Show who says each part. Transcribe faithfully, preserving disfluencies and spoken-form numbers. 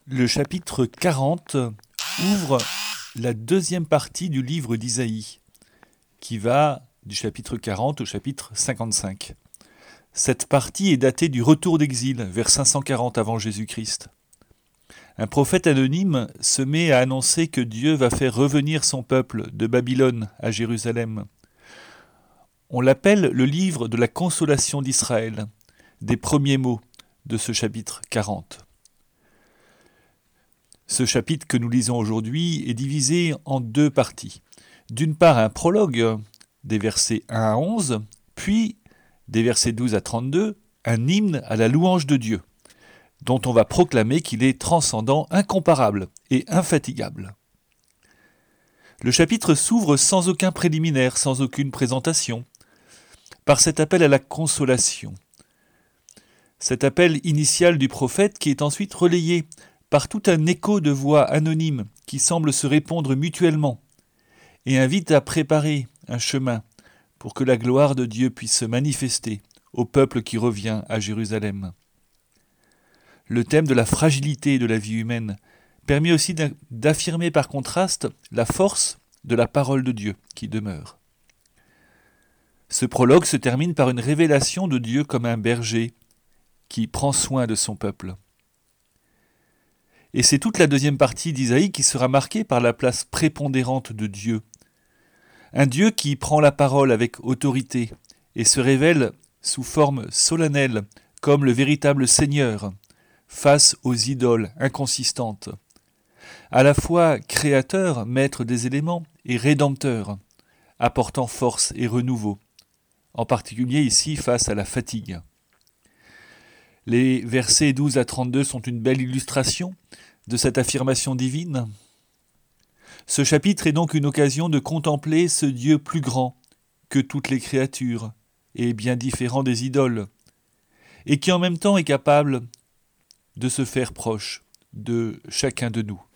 Speaker 1: Le chapitre quarante ouvre la deuxième partie du livre d'Isaïe, qui va du chapitre quarante au chapitre cinquante-cinq. Cette partie est datée du retour d'exil, vers cinq cent quarante avant Jésus-Christ. Un prophète anonyme se met à annoncer que Dieu va faire revenir son peuple de Babylone à Jérusalem. On l'appelle le livre de la consolation d'Israël, des premiers mots de ce chapitre quarante. Ce chapitre que nous lisons aujourd'hui est divisé en deux parties. D'une part, un prologue, des versets un à onze, puis des versets douze à trente-deux, un hymne à la louange de Dieu, dont on va proclamer qu'il est transcendant, incomparable et infatigable. Le chapitre s'ouvre sans aucun préliminaire, sans aucune présentation, par cet appel à la consolation. Cet appel initial du prophète qui est ensuite relayé par tout un écho de voix anonymes qui semblent se répondre mutuellement et invite à préparer un chemin pour que la gloire de Dieu puisse se manifester au peuple qui revient à Jérusalem. Le thème de la fragilité de la vie humaine permet aussi d'affirmer par contraste la force de la parole de Dieu qui demeure. Ce prologue se termine par une révélation de Dieu comme un berger qui prend soin de son peuple. Et c'est toute la deuxième partie d'Isaïe qui sera marquée par la place prépondérante de Dieu. Un Dieu qui prend la parole avec autorité et se révèle sous forme solennelle comme le véritable Seigneur face aux idoles inconsistantes. À la fois créateur, maître des éléments, et rédempteur, apportant force et renouveau, en particulier ici face à la fatigue. Les versets douze à trente-deux sont une belle illustration de cette affirmation divine. Ce chapitre est donc une occasion de contempler ce Dieu plus grand que toutes les créatures et bien différent des idoles, et qui en même temps est capable de se faire proche de chacun de nous.